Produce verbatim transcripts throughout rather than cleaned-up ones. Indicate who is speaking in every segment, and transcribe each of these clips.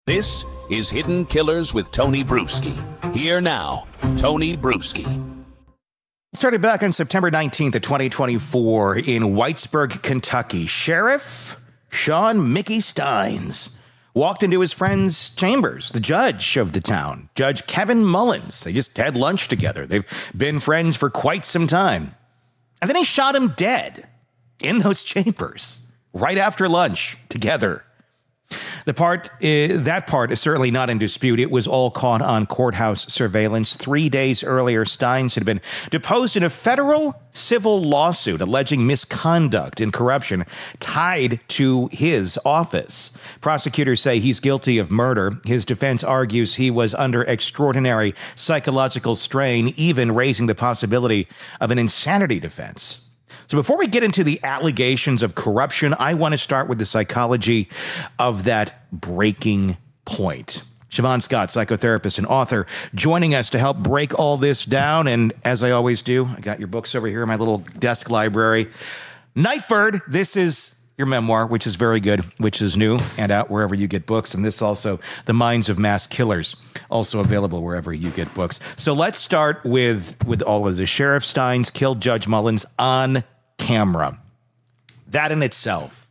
Speaker 1: This is Hidden Killers with Tony Bruschi. Here now, Tony Bruschi.
Speaker 2: Started back on September nineteenth of twenty twenty-four in Whitesburg, Kentucky. Sheriff Sean Mickey Steins walked into his friend's chambers, the judge of the town, Judge Kevin Mullins. They just had lunch together. They've been friends for quite some time. And then he shot him dead in those chambers right after lunch together. The part, uh, that part is certainly not in dispute. It was all caught on courthouse surveillance. Three days earlier, Steins had been deposed in a federal civil lawsuit alleging misconduct and corruption tied to his office. Prosecutors say he's guilty of murder. His defense argues he was under extraordinary psychological strain, even raising the possibility of an insanity defense. So before we get into the allegations of corruption, I want to start with the psychology of that breaking point. Siobhan Scott, psychotherapist and author, joining us to help break all this down. And as I always do, I got your books over here in my little desk library. Nightbird, this is your memoir, which is very good, which is new and out wherever you get books. And this also, The Minds of Mass Killers, also available wherever you get books. So let's start with, with all of this. Sheriff Steins killed Judge Mullins on camera. That in itself,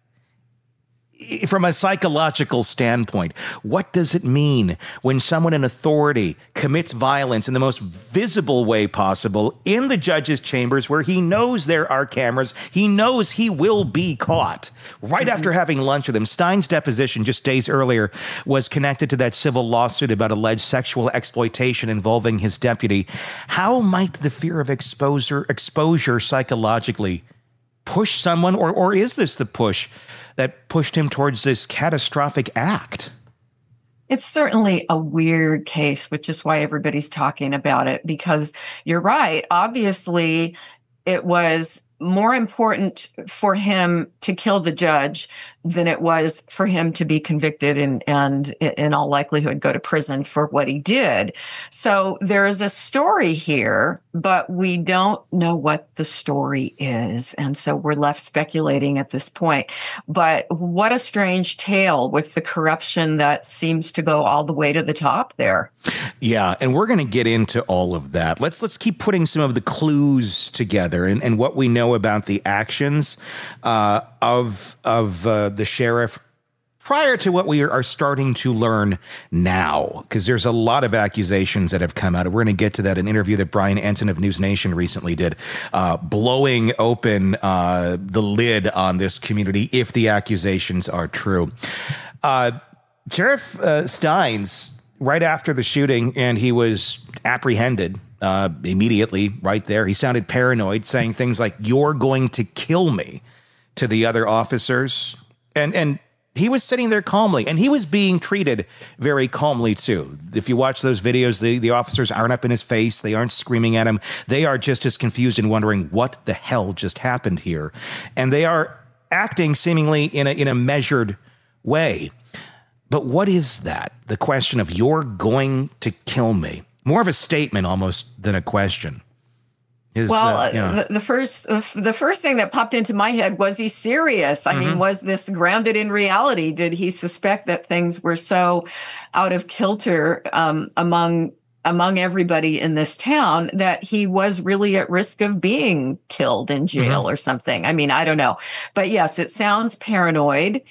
Speaker 2: from a psychological standpoint, what does it mean when someone in authority commits violence in the most visible way possible in the judge's chambers where he knows there are cameras, he knows he will be caught right mm-hmm. after having lunch with him? Steins' deposition just days earlier was connected to that civil lawsuit about alleged sexual exploitation involving his deputy. How might the fear of exposure, exposure psychologically push someone, or or is this the push that pushed him towards this catastrophic act?
Speaker 3: It's certainly a weird case, which is why everybody's talking about it, because you're right. Obviously, it was more important for him to kill the judge than it was for him to be convicted and, and in all likelihood go to prison for what he did. So there is a story here, but we don't know what the story is. And so we're left speculating at this point. But what a strange tale with the corruption that seems to go all the way to the top there.
Speaker 2: Yeah, and we're going to get into all of that. Let's let's keep putting some of the clues together and, and what we know about the actions uh, of of uh, the sheriff prior to what we are starting to learn now, because there's a lot of accusations that have come out. We're going to get to that. An interview that Brian Ensign of News Nation recently did, uh, blowing open uh, the lid on this community if the accusations are true. Uh, Sheriff uh, Steins, right after the shooting, and he was apprehended uh, immediately right there. He sounded paranoid, saying things like, "You're going to kill me," to the other officers. And and he was sitting there calmly, and he was being treated very calmly, too. If you watch those videos, the, the officers aren't up in his face. They aren't screaming at him. They are just as confused and wondering what the hell just happened here. And they are acting seemingly in a in a measured way. But what is that? The question of "you're going to kill me." More of a statement almost than a question. Is,
Speaker 3: well,
Speaker 2: uh, you know.
Speaker 3: the, the first the first thing that popped into my head, was he serious? I mm-hmm. mean, was this grounded in reality? Did he suspect that things were so out of kilter um, among among everybody in this town that he was really at risk of being killed in jail mm-hmm. or something? I mean, I don't know. But yes, it sounds paranoid.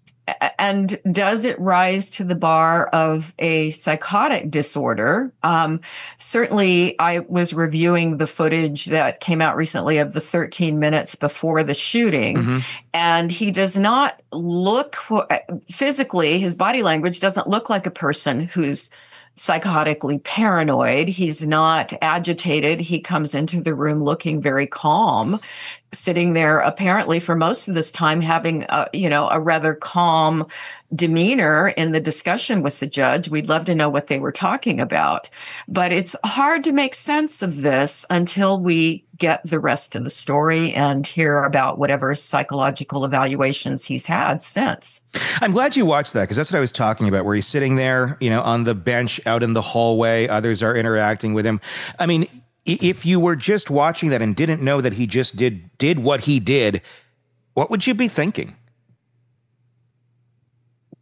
Speaker 3: And does it rise to the bar of a psychotic disorder? Um, certainly, I was reviewing the footage that came out recently of the thirteen minutes before the shooting, mm-hmm. and he does not look physically, his body language doesn't look like a person who's psychotically paranoid. He's not agitated. He comes into the room looking very calm, sitting there apparently for most of this time having a, you know, a rather calm demeanor in the discussion with the judge. We'd love to know what they were talking about, but it's hard to make sense of this until we get the rest of the story and hear about whatever psychological evaluations he's had since.
Speaker 2: I'm glad you watched that, because that's what I was talking about, where he's sitting there, you know, on the bench out in the hallway. Others are interacting with him. I mean, if you were just watching that and didn't know that he just did did what he did, what would you be thinking?
Speaker 3: It,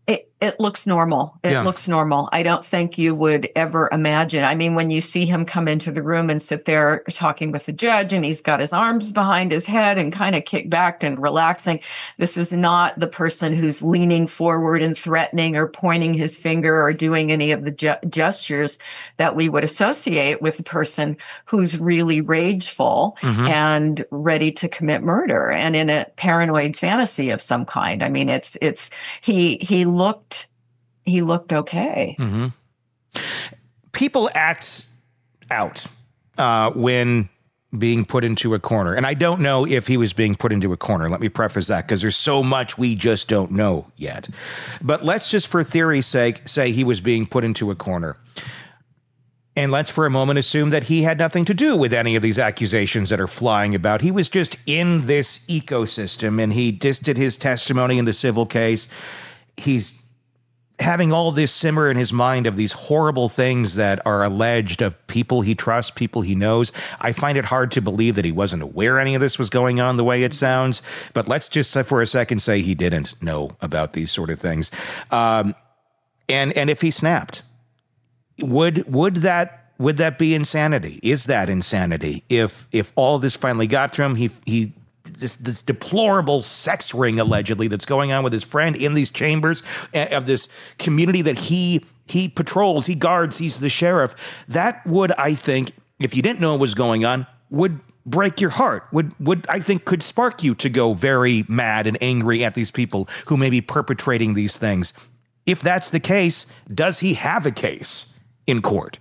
Speaker 3: it looks normal. It
Speaker 2: Yeah.
Speaker 3: looks normal. I don't think you would ever imagine. I mean, when you see him come into the room and sit there talking with the judge, and he's got his arms behind his head and kind of kicked back and relaxing, this is not the person who's leaning forward and threatening or pointing his finger or doing any of the ge- gestures that we would associate with a person who's really rageful
Speaker 2: Mhm.
Speaker 3: and ready to commit murder and in a paranoid fantasy of some kind. I mean, it's it's he he looked he looked okay.
Speaker 2: Mm-hmm. People act out uh, when being put into a corner. And I don't know if he was being put into a corner. Let me preface that, because there's so much we just don't know yet. But let's just, for theory's sake, say he was being put into a corner. And let's for a moment assume that he had nothing to do with any of these accusations that are flying about. He was just in this ecosystem, and he just did his testimony in the civil case. He's having all this simmer in his mind of these horrible things that are alleged of people he trusts, people he knows. I find it hard to believe that he wasn't aware any of this was going on the way it sounds. But let's just for a second say he didn't know about these sort of things. Um, and and if he snapped, would would that would that be insanity? Is that insanity? If if all this finally got to him, he he. This, this deplorable sex ring, allegedly, that's going on with his friend in these chambers of this community that he he patrols, he guards, he's the sheriff. That would, I think, if you didn't know what was going on, would break your heart, would, would I think, could spark you to go very mad and angry at these people who may be perpetrating these things. If that's the case, does he have a case in court?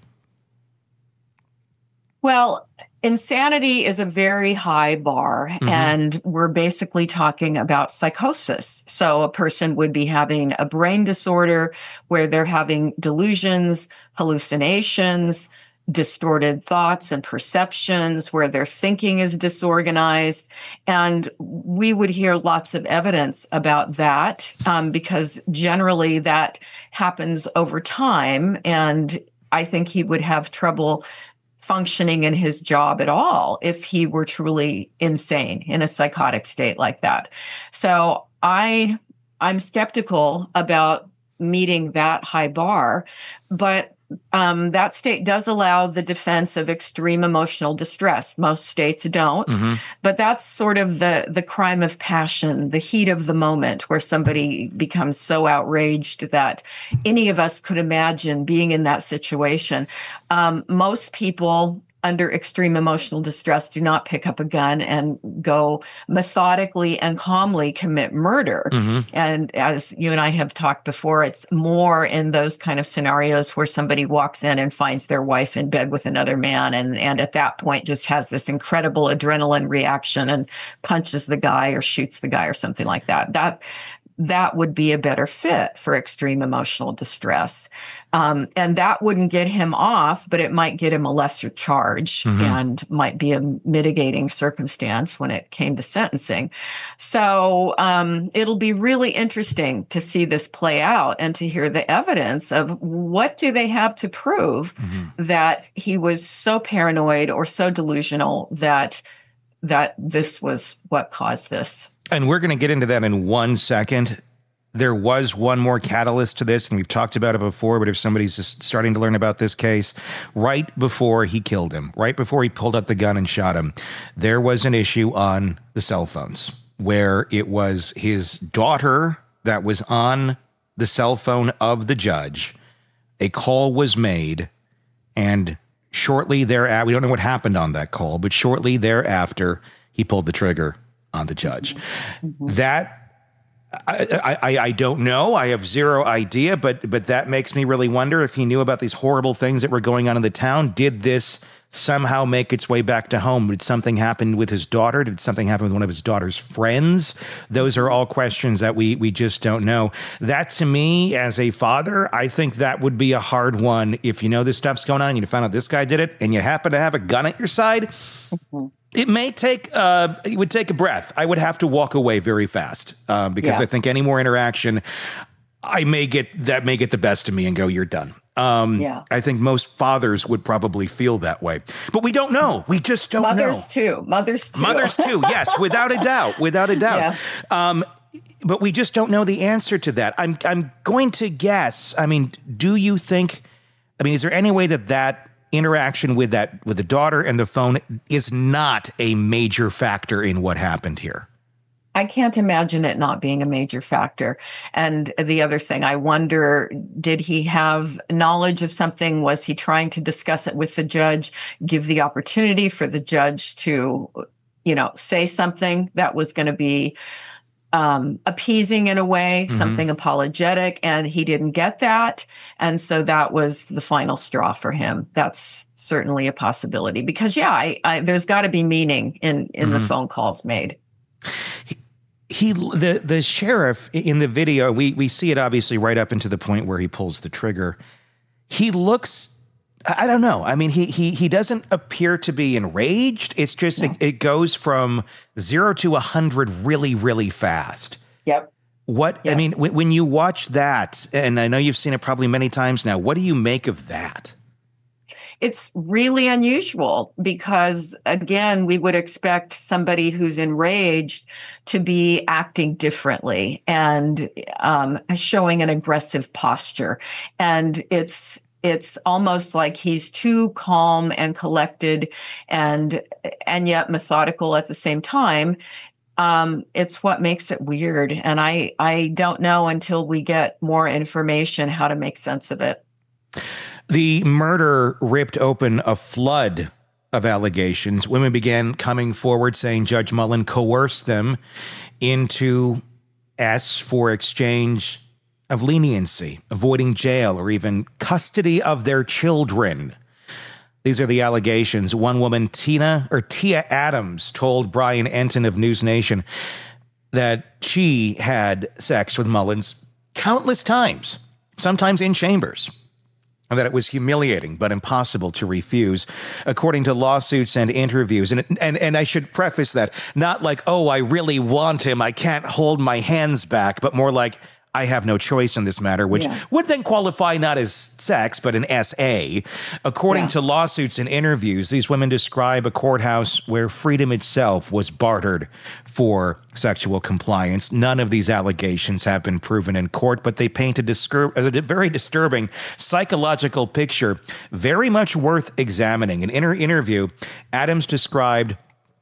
Speaker 3: Well, insanity is a very high bar, mm-hmm. and we're basically talking about psychosis. So a person would be having a brain disorder where they're having delusions, hallucinations, distorted thoughts and perceptions, where their thinking is disorganized. And we would hear lots of evidence about that um, because generally that happens over time. And I think he would have trouble functioning in his job at all if he were truly insane in a psychotic state like that. So I, I'm skeptical about meeting that high bar, but um, that state does allow the defense of extreme emotional distress. Most states don't, mm-hmm. but that's sort of the the crime of passion, the heat of the moment, where somebody becomes so outraged that any of us could imagine being in that situation. Um, most people under extreme emotional distress do not pick up a gun and go methodically and calmly commit murder. Mm-hmm. And as you and I have talked before, it's more in those kind of scenarios where somebody walks in and finds their wife in bed with another man, and, and at that point just has this incredible adrenaline reaction and punches the guy or shoots the guy or something like that. That that would be a better fit for extreme emotional distress. Um, and that wouldn't get him off, but it might get him a lesser charge, mm-hmm. and might be a mitigating circumstance when it came to sentencing. So um, it'll be really interesting to see this play out and to hear the evidence of what do they have to prove mm-hmm. that he was so paranoid or so delusional that that this was what caused this.
Speaker 2: And we're going to get into that in one second. There was one more catalyst to this, and we've talked about it before, but if somebody's just starting to learn about this case, right before he killed him, right before he pulled out the gun and shot him, there was an issue on the cell phones where it was his daughter that was on the cell phone of the judge. A call was made, and shortly thereafter, we don't know what happened on that call, but shortly thereafter, he pulled the trigger on the judge. Mm-hmm. That I, I I don't know. I have zero idea, but but that makes me really wonder if he knew about these horrible things that were going on in the town. Did this somehow make its way back to home? Did something happen with his daughter? Did something happen with one of his daughter's friends? Those are all questions that we we just don't know. That, to me, as a father, I think that would be a hard one. If you know this stuff's going on and you found out this guy did it and you happen to have a gun at your side, mm-hmm. It may take, uh, it would take a breath. I would have to walk away very fast uh, because yeah. I think any more interaction, I may get, that may get the best of me and go, you're done. Um, yeah. I think most fathers would probably feel that way, but we don't know. We just don't
Speaker 3: Mothers
Speaker 2: know.
Speaker 3: Mothers too. Mothers too.
Speaker 2: Mothers too. Yes, without a doubt. Without a doubt. Yeah. Um, but we just don't know the answer to that. I'm I'm going to guess. I mean, do you think? I mean, is there any way that that interaction with that with the daughter and the phone is not a major factor in what happened here?
Speaker 3: I can't imagine it not being a major factor. And the other thing, I wonder, did he have knowledge of something? Was he trying to discuss it with the judge, give the opportunity for the judge to, you know, say something that was going to be um, appeasing in a way, mm-hmm. something apologetic, and he didn't get that. And so that was the final straw for him. That's certainly a possibility because, yeah, I, I, there's got to be meaning in, in mm-hmm. the phone calls made.
Speaker 2: He, he, the the sheriff in the video, we we see it obviously right up into the point where he pulls the trigger. He looks, I don't know. I mean, he he he doesn't appear to be enraged. It's just no. it, it goes from zero to a hundred really really fast.
Speaker 3: Yep.
Speaker 2: What yep. I mean, when, when you watch that, and I know you've seen it probably many times now. What do you make of that?
Speaker 3: It's really unusual because, again, we would expect somebody who's enraged to be acting differently and um, showing an aggressive posture. And it's it's almost like he's too calm and collected and and yet methodical at the same time. Um, it's what makes it weird. And I, I don't know until we get more information how to make sense of it.
Speaker 2: The murder ripped open a flood of allegations. Women began coming forward saying Judge Mullen coerced them into S for exchange of leniency, avoiding jail, or even custody of their children. These are the allegations. One woman, Tina or Tia Adams, told Brian Enton of News Nation that she had sex with Mullins countless times, sometimes in chambers, and that it was humiliating but impossible to refuse, according to lawsuits and interviews. And, and and I should preface that, not like, oh, I really want him, I can't hold my hands back, but more like, I have no choice in this matter, which yeah. would then qualify not as sex, but an S A. According yeah. to lawsuits and interviews, these women describe a courthouse where freedom itself was bartered for sexual compliance. None of these allegations have been proven in court, but they paint a, discur- a very disturbing psychological picture, very much worth examining. In an inter- interview, Adams described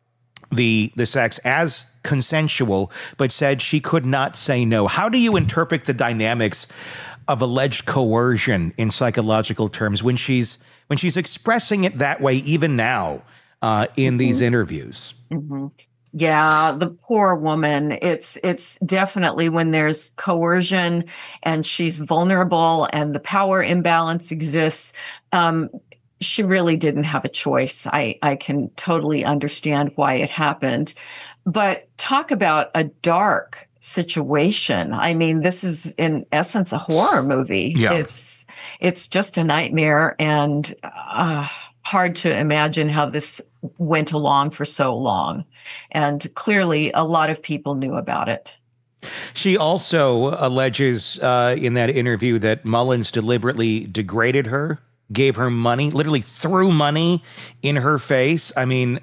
Speaker 2: the the sex as consensual, but said she could not say no. How do you interpret the dynamics of alleged coercion in psychological terms when she's when she's expressing it that way, even now, uh, in mm-hmm. these interviews?
Speaker 3: Mm-hmm. Yeah, the poor woman. It's it's definitely when there's coercion and she's vulnerable and the power imbalance exists. Um, she really didn't have a choice. I, I can totally understand why it happened. But talk about a dark situation. I mean, this is in essence a horror movie.
Speaker 2: Yeah.
Speaker 3: It's it's just a nightmare, and uh, hard to imagine how this went along for so long. And clearly, a lot of people knew about it.
Speaker 2: She also alleges uh, in that interview that Mullins deliberately degraded her, gave her money, literally threw money in her face. I mean,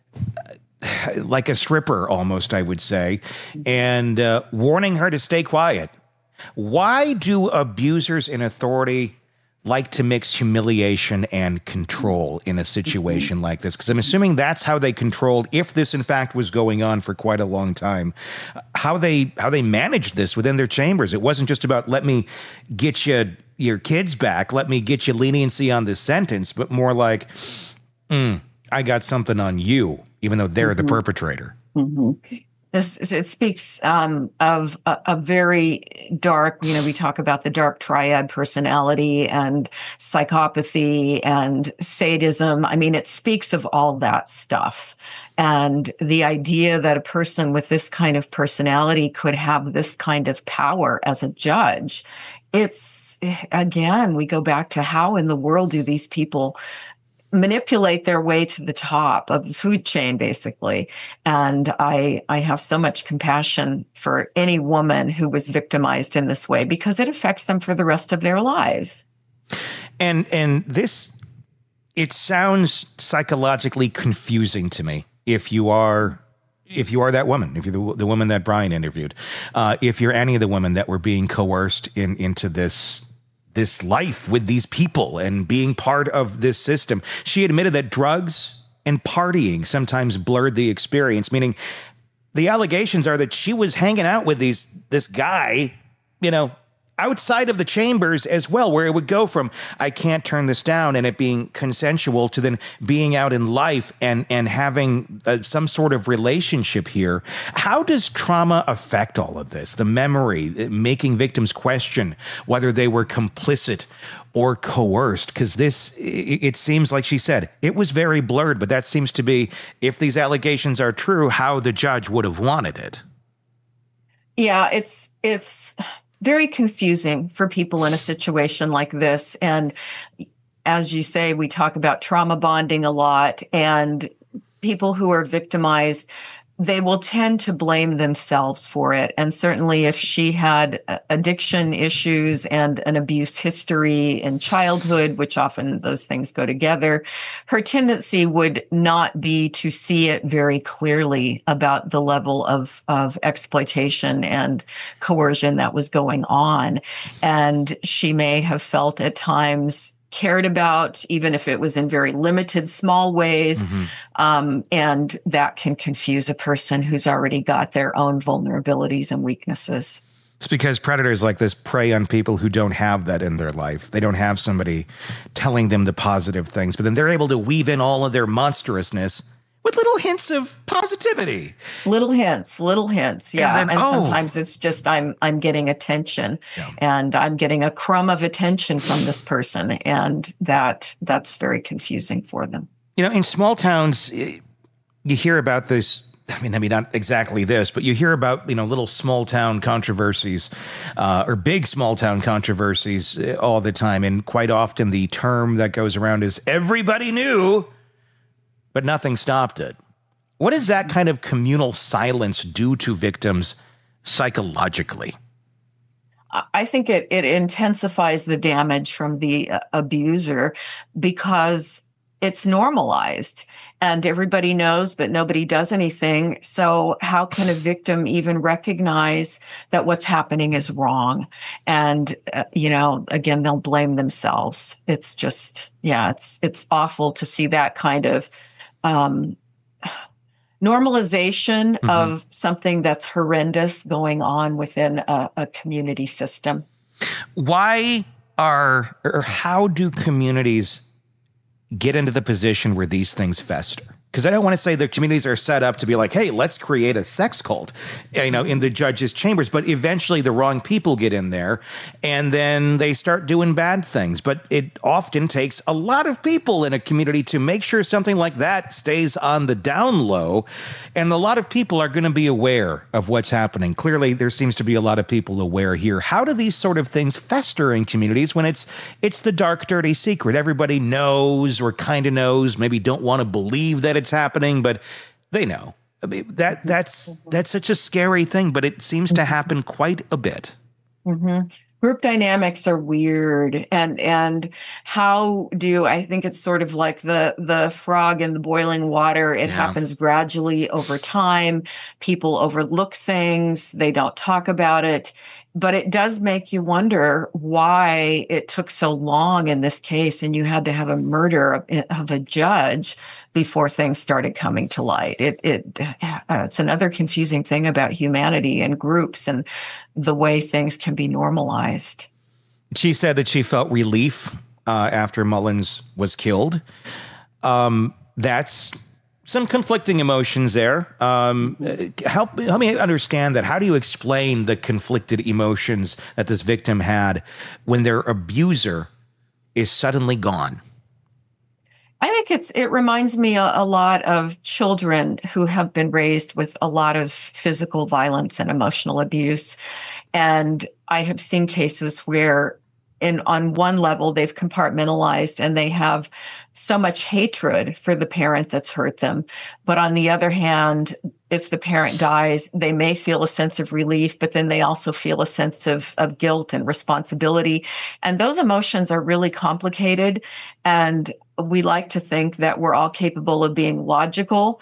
Speaker 2: like a stripper almost, I would say, and uh, warning her to stay quiet. Why do abusers in authority like to mix humiliation and control in a situation like this? Because I'm assuming that's how they controlled, if this in fact was going on for quite a long time, how they how they managed this within their chambers. It wasn't just about, let me get you your kids back, let me get you leniency on this sentence, but more like, mm, I got something on you, even though they're mm-hmm. the perpetrator.
Speaker 3: Mm-hmm. This, it speaks um, of a, a very dark, you know, we talk about the dark triad personality and psychopathy and sadism. I mean, it speaks of all that stuff. And the idea that a person with this kind of personality could have this kind of power as a judge, it's, again, we go back to how in the world do these people manipulate their way to the top of the food chain, basically. And I, I have so much compassion for any woman who was victimized in this way, because it affects them for the rest of their lives.
Speaker 2: And, and this, it sounds psychologically confusing to me if you are if you are that woman, if you're the, the woman that Brian interviewed, uh, if you're any of the women that were being coerced in into this this life with these people and being part of this system, she admitted that drugs and partying sometimes blurred the experience, meaning the allegations are that she was hanging out with these this guy, you know, outside of the chambers as well, where it would go from I can't turn this down and it being consensual to then being out in life and and having uh, some sort of relationship here. How does trauma affect all of this? The memory, making victims question whether they were complicit or coerced, because this, it seems like she said, it was very blurred, but that seems to be, if these allegations are true, how the judge would have wanted it.
Speaker 3: Yeah, it's it's very confusing for people in a situation like this. And as you say, we talk about trauma bonding a lot, and people who are victimized, they will tend to blame themselves for it. And certainly if she had addiction issues and an abuse history in childhood, which often those things go together, her tendency would not be to see it very clearly about the level of, of exploitation and coercion that was going on. And she may have felt at times cared about, even if it was in very limited, small ways. Mm-hmm. Um, and that can confuse a person who's already got their own vulnerabilities and weaknesses.
Speaker 2: It's because predators like this prey on people who don't have that in their life. They don't have somebody telling them the positive things, but then they're able to weave in all of their monstrousness with little hints of positivity.
Speaker 3: Little hints, little hints, yeah.
Speaker 2: And, then,
Speaker 3: and
Speaker 2: oh.
Speaker 3: sometimes it's just I'm I'm getting attention,
Speaker 2: yeah.
Speaker 3: and I'm getting a crumb of attention from this person, and that that's very confusing for them.
Speaker 2: You know, in small towns, you hear about this. I mean, I mean, not exactly this, but you hear about, you know, little small town controversies uh, or big small town controversies all the time. And quite often the term that goes around is everybody knew, but nothing stopped it. What does that kind of communal silence do to victims psychologically?
Speaker 3: I think it, it intensifies the damage from the uh, abuser because it's normalized and everybody knows, but nobody does anything. So how can a victim even recognize that what's happening is wrong? And, uh, you know, again, they'll blame themselves. It's just, yeah, it's, it's awful to see that kind of um, normalization mm-hmm. of something that's horrendous going on within a, a community system.
Speaker 2: Why are, or how do communities get into the position where these things fester? Because I don't want to say the communities are set up to be like, hey, let's create a sex cult, you know, in the judge's chambers. But eventually the wrong people get in there and then they start doing bad things. But it often takes a lot of people in a community to make sure something like that stays on the down low. And a lot of people are going to be aware of what's happening. Clearly, there seems to be a lot of people aware here. How do these sort of things fester in communities when it's it's the dark, dirty secret? Everybody knows or kind of knows, maybe don't want to believe that it's happening, but they know. I mean, that that's that's such a scary thing, but it seems to happen quite a bit.
Speaker 3: Mm-hmm. Group dynamics are weird, and and how do I think it's sort of like the the frog in the boiling water. It yeah. happens gradually over time. People overlook things; they don't talk about it. But it does make you wonder why it took so long in this case, and you had to have a murder of, of a judge before things started coming to light. It it uh, it's another confusing thing about humanity and groups and the way things can be normalized.
Speaker 2: She said that she felt relief uh, after Mullins was killed. Um, that's some conflicting emotions there. Um, help, help me understand that. How do you explain the conflicted emotions that this victim had when their abuser is suddenly gone?
Speaker 3: I think it's it reminds me a, a lot of children who have been raised with a lot of physical violence and emotional abuse. And I have seen cases where in on one level, they've compartmentalized and they have so much hatred for the parent that's hurt them. But on the other hand, if the parent dies, they may feel a sense of relief, but then they also feel a sense of, of guilt and responsibility. And those emotions are really complicated. And we like to think that we're all capable of being logical.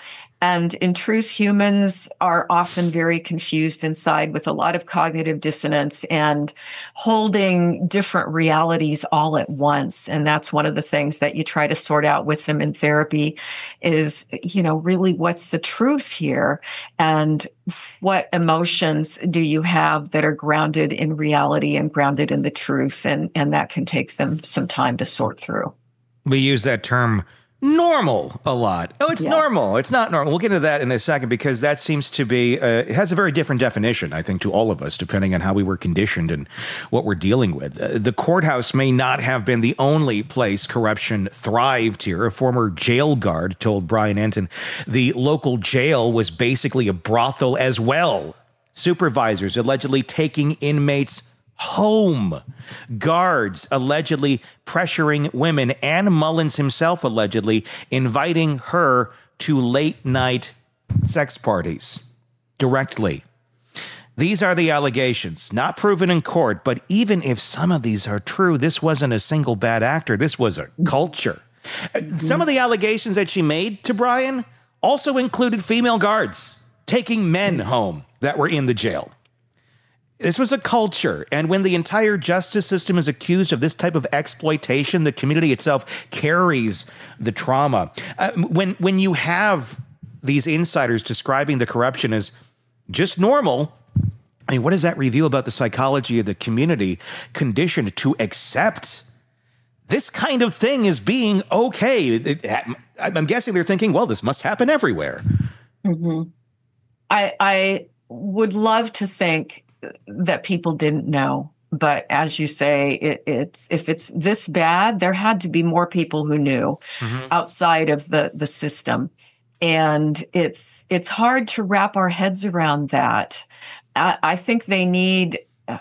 Speaker 3: And in truth, humans are often very confused inside with a lot of cognitive dissonance and holding different realities all at once. And that's one of the things that you try to sort out with them in therapy is, you know, really what's the truth here? And what emotions do you have that are grounded in reality and grounded in the truth? And, and that can take them some time to sort through.
Speaker 2: We use that term normal a lot. Oh, it's yeah. normal. It's not normal. We'll get into that in a second because that seems to be, uh, it has a very different definition, I think, to all of us, depending on how we were conditioned and what we're dealing with. Uh, the courthouse may not have been the only place corruption thrived here. A former jail guard told Brian Entin the local jail was basically a brothel as well. Supervisors allegedly taking inmates home, guards allegedly pressuring women, and Mullins himself allegedly inviting her to late night sex parties directly. These are the allegations, not proven in court, but even if some of these are true, this wasn't a single bad actor. This was a culture. Mm-hmm. Some of the allegations that she made to Brian also included female guards taking men home that were in the jail. This was a culture, and when the entire justice system is accused of this type of exploitation, the community itself carries the trauma. Uh, when when you have these insiders describing the corruption as just normal, I mean, what does that reveal about the psychology of the community conditioned to accept this kind of thing as being okay? It, it, I'm guessing they're thinking, well, this must happen everywhere.
Speaker 3: Mm-hmm. I I would love to think that people didn't know. But as you say, it, it's if it's this bad, there had to be more people who knew mm-hmm. outside of the, the system. And it's it's hard to wrap our heads around that. I, I think they need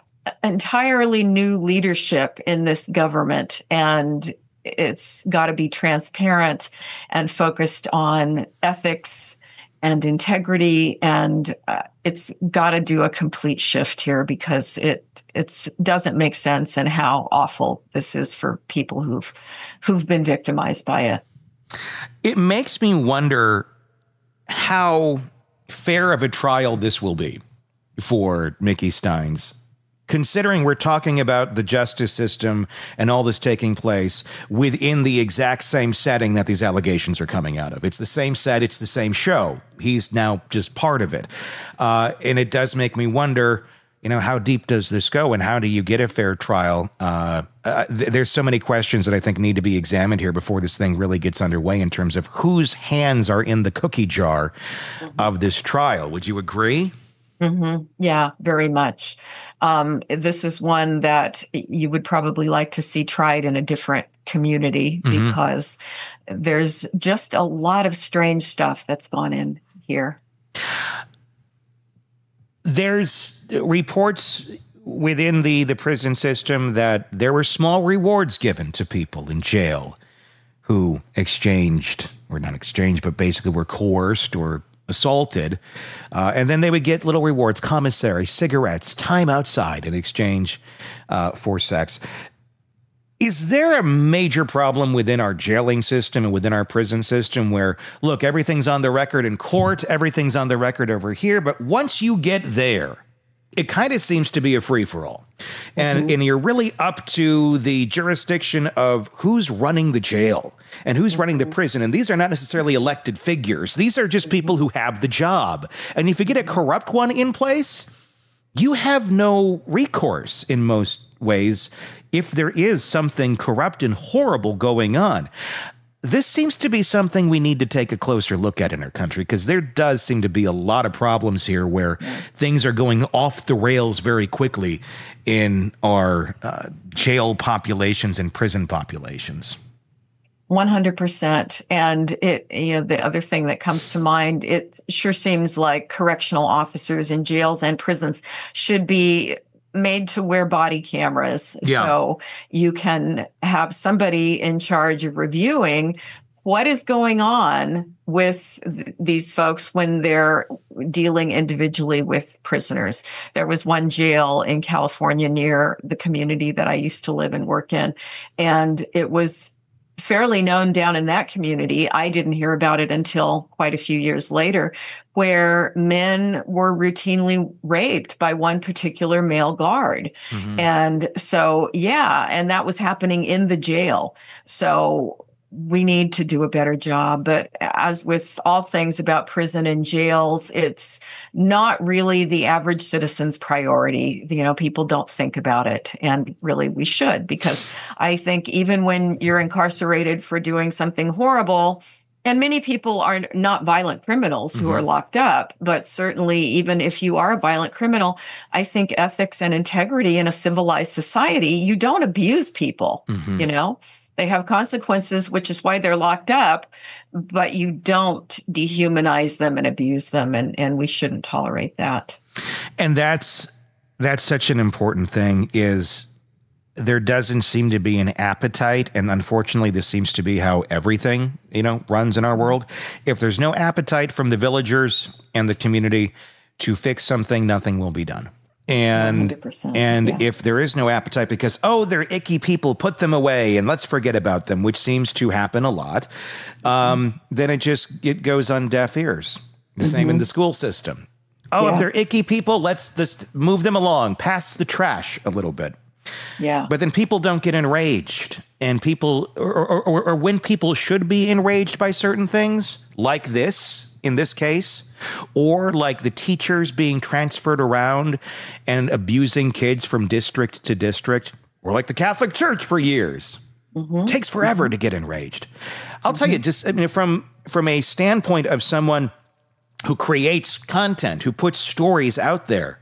Speaker 3: entirely new leadership in this government. And it's got to be transparent and focused on ethics and integrity, and uh, it's got to do a complete shift here because it it's doesn't make sense and how awful this is for people who've who've been victimized by it.
Speaker 2: It makes me wonder how fair of a trial this will be for Mickey Steins, considering we're talking about the justice system and all this taking place within the exact same setting that these allegations are coming out of. It's the same set. It's the same show. He's now just part of it. Uh, and it does make me wonder, you know, how deep does this go and how do you get a fair trial? Uh, uh, th- there's so many questions that I think need to be examined here before this thing really gets underway in terms of whose hands are in the cookie jar mm-hmm. of this trial. Would you agree?
Speaker 3: Mm-hmm. Yeah, very much. Um, this is one that you would probably like to see tried in a different community mm-hmm. because there's just a lot of strange stuff that's gone in here.
Speaker 2: There's reports within the, the prison system that there were small rewards given to people in jail who exchanged, or not exchanged, but basically were coerced or assaulted, uh, and then they would get little rewards, commissary, cigarettes, time outside in exchange uh, for sex. Is there a major problem within our jailing system and within our prison system where, look, everything's on the record in court, everything's on the record over here, but once you get there, it kind of seems to be a free-for-all. And, mm-hmm. and you're really up to the jurisdiction of who's running the jail and who's mm-hmm. running the prison. And these are not necessarily elected figures. These are just people who have the job. And if you get a corrupt one in place, you have no recourse in most ways if there is something corrupt and horrible going on. This seems to be something we need to take a closer look at in our country because there does seem to be a lot of problems here where things are going off the rails very quickly in our uh, jail populations and prison populations.
Speaker 3: one hundred percent. And it, you know, the other thing that comes to mind, it sure seems like correctional officers in jails and prisons should be made to wear body cameras. Yeah. So you can have somebody in charge of reviewing what is going on with th- these folks when they're dealing individually with prisoners. There was one jail in California near the community that I used to live and work in, and it was fairly known down in that community. I didn't hear about it until quite a few years later, where men were routinely raped by one particular male guard. Mm-hmm. And so, yeah, and that was happening in the jail. So we need to do a better job. But as with all things about prison and jails, it's not really the average citizen's priority. You know, people don't think about it. And really, we should, because I think even when you're incarcerated for doing something horrible, and many people are not violent criminals who mm-hmm. are locked up, but certainly even if you are a violent criminal, I think ethics and integrity in a civilized society, you don't abuse people, mm-hmm. you know? They have consequences, which is why they're locked up, but you don't dehumanize them and abuse them, and, and we shouldn't tolerate that.
Speaker 2: And that's that's such an important thing, is there doesn't seem to be an appetite, and unfortunately this seems to be how everything, you know, runs in our world. If there's no appetite from the villagers and the community to fix something, nothing will be done. And and yeah. if there is no appetite because, oh, they're icky people, put them away and let's forget about them, which seems to happen a lot, um, mm-hmm. then it just it goes on deaf ears. The mm-hmm. same in the school system. Oh, yeah. if they're icky people, let's just move them along, pass the trash a little bit. Yeah. But then people don't get enraged. And people, or, or, or, or when people should be enraged by certain things, like this, in this case, or like the teachers being transferred around and abusing kids from district to district, or like the Catholic Church for years. Mm-hmm. It takes forever mm-hmm. to get enraged. I'll mm-hmm. tell you, just I mean, from from a standpoint of someone who creates content, who puts stories out there,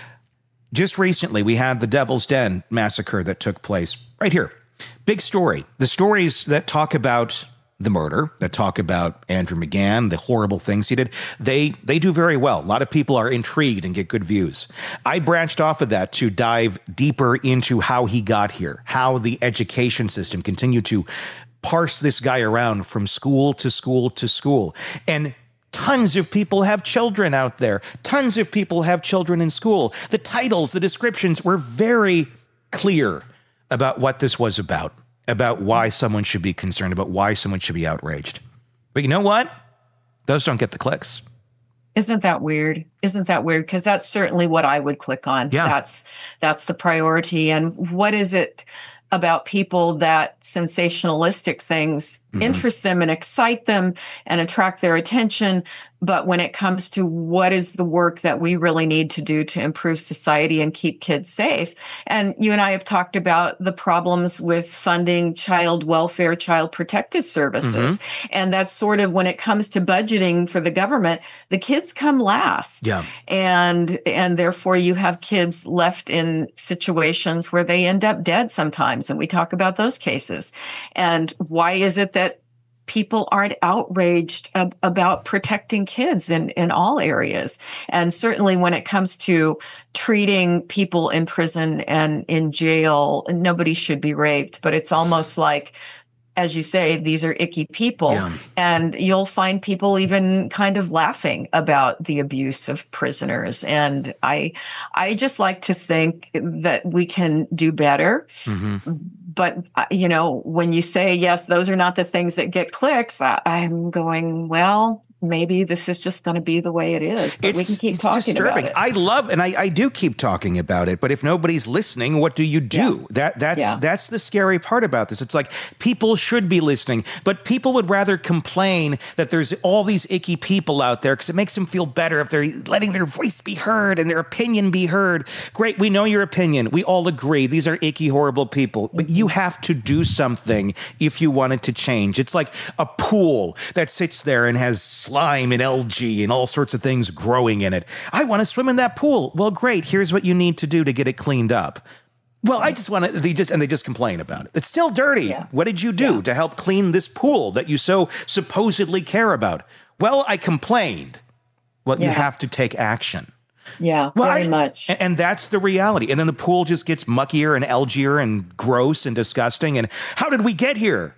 Speaker 2: just recently we had the Devil's Den massacre that took place right here. Big story. The stories that talk about the murder, that talk about Andrew McGahn, the horrible things he did, they they do very well. A lot of people are intrigued and get good views. I branched off of that to dive deeper into how he got here, how the education system continued to parse this guy around from school to school to school. And tons of people have children out there. Tons of people have children in school. The titles, the descriptions were very clear about what this was about. About why someone should be concerned, about why someone should be outraged. But you know what? Those don't get the clicks.
Speaker 3: Isn't that weird? Isn't that weird? Because that's certainly what I would click on.
Speaker 2: Yeah.
Speaker 3: That's that's the priority. And what is it about people that sensationalistic things mm-hmm. interest them and excite them and attract their attention? But when it comes to what is the work that we really need to do to improve society and keep kids safe, and you and I have talked about the problems with funding child welfare, child protective services. Mm-hmm. And that's sort of when it comes to budgeting for the government, the kids come last.
Speaker 2: Yeah.
Speaker 3: And, and therefore you have kids left in situations where they end up dead sometimes. And we talk about those cases. And why is it that people aren't outraged ab- about protecting kids in, in all areas? And certainly when it comes to treating people in prison and in jail, nobody should be raped, but it's almost like, as you say, these are icky people. Yeah. And you'll find people even kind of laughing about the abuse of prisoners. And I, I just like to think that we can do better. Mm-hmm. But, you know, when you say, yes, those are not the things that get clicks, I, I'm going, well, maybe this is just going to be the way it is. But
Speaker 2: it's,
Speaker 3: we can keep
Speaker 2: it's
Speaker 3: talking
Speaker 2: disturbing.
Speaker 3: about it.
Speaker 2: I love, and I, I do keep talking about it, but if nobody's listening, what do you do? Yeah. That That's yeah. that's the scary part about this. It's like people should be listening, but people would rather complain that there's all these icky people out there because it makes them feel better if they're letting their voice be heard and their opinion be heard. Great, we know your opinion. We all agree. These are icky, horrible people. But you have to do something if you want it to change. It's like a pool that sits there and has slime and algae and all sorts of things growing in it. I want to swim in that pool. Well, great. Here's what you need to do to get it cleaned up. Well, I just want to, they just, and they just complain about it. It's still dirty. Yeah. What did you do yeah. to help clean this pool that you so supposedly care about? Well, I complained. Well, yeah. you have to take action.
Speaker 3: Yeah,
Speaker 2: well,
Speaker 3: very
Speaker 2: I,
Speaker 3: much.
Speaker 2: And, and that's the reality. And then the pool just gets muckier and algier and gross and disgusting. And how did we get here?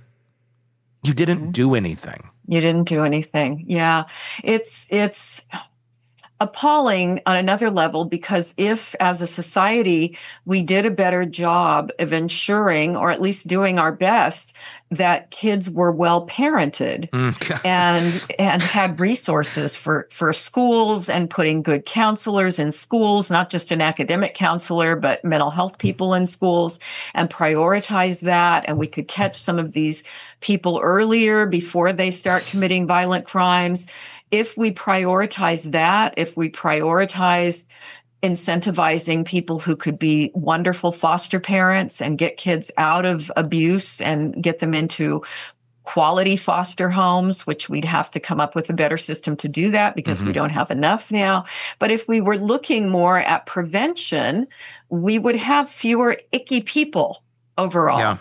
Speaker 2: You didn't mm-hmm. do anything.
Speaker 3: You didn't do anything. Yeah. It's, it's appalling on another level, because if as a society we did a better job of ensuring, or at least doing our best, that kids were well parented mm. and and had resources for for schools and putting good counselors in schools, not just an academic counselor, but mental health people in schools, and prioritize that, and we could catch some of these people earlier before they start committing violent crimes. If we prioritize that, if we prioritize incentivizing people who could be wonderful foster parents and get kids out of abuse and get them into quality foster homes, which we'd have to come up with a better system to do that because mm-hmm. we don't have enough now. But if we were looking more at prevention, we would have fewer icky people overall. Yeah.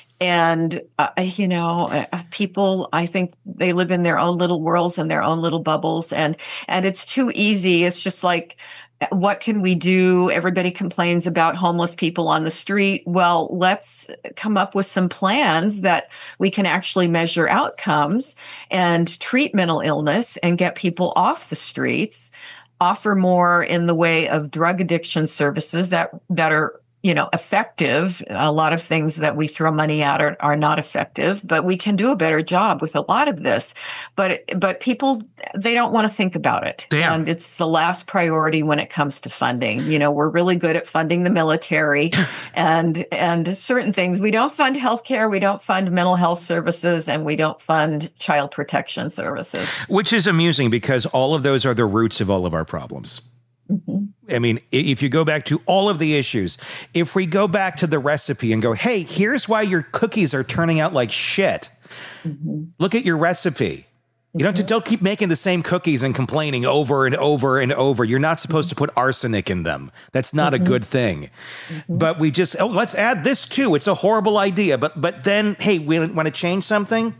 Speaker 3: And, uh, you know, uh, people, I think they live in their own little worlds and their own little bubbles. And, and it's too easy. It's just like, what can we do? Everybody complains about homeless people on the street. Well, let's come up with some plans that we can actually measure outcomes and treat mental illness and get people off the streets, offer more in the way of drug addiction services that, that are you know, effective. A lot of things that we throw money at are, are not effective, but we can do a better job with a lot of this. But but people, they don't want to think about it. Damn. And it's the last priority when it comes to funding. You know, we're really good at funding the military and and certain things. We don't fund healthcare, we don't fund mental health services, and we don't fund child protection services.
Speaker 2: Which is amusing because all of those are the roots of all of our problems. Mm-hmm. I mean, if you go back to all of the issues, if we go back to the recipe and go, hey, here's why your cookies are turning out like shit. Mm-hmm. Look at your recipe. You don't have to don't keep making the same cookies and complaining over and over and over. You're not supposed to put arsenic in them. That's not mm-hmm. a good thing. Mm-hmm. But we just, oh, let's add this too. It's a horrible idea. But but then, hey, we want to change something?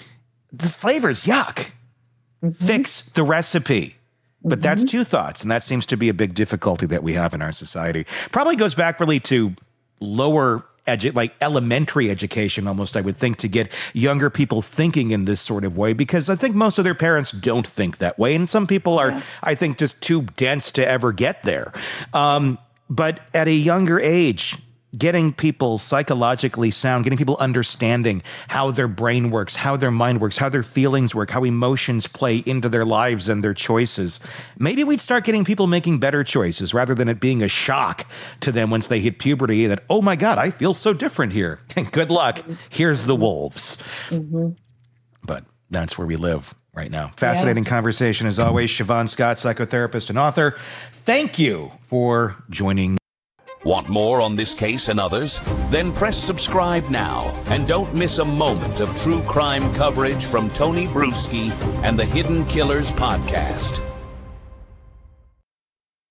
Speaker 2: The flavor's yuck. Mm-hmm. Fix the recipe. But that's two thoughts, and that seems to be a big difficulty that we have in our society. Probably goes back really to lower, edu- like elementary education almost, I would think, to get younger people thinking in this sort of way, because I think most of their parents don't think that way, and some people are, yeah. I think, just too dense to ever get there. Um, but at a younger age, getting people psychologically sound, getting people understanding how their brain works, how their mind works, how their feelings work, how emotions play into their lives and their choices. Maybe we'd start getting people making better choices rather than it being a shock to them once they hit puberty that, oh my God, I feel so different here. Good luck. Here's the wolves. Mm-hmm. But that's where we live right now. Fascinating yeah. conversation as always. Siobhan Scott, psychotherapist and author. Thank you for joining.
Speaker 1: Want more on this case and others? Then press subscribe now and don't miss a moment of true crime coverage from Tony Bruschi and the Hidden Killers podcast.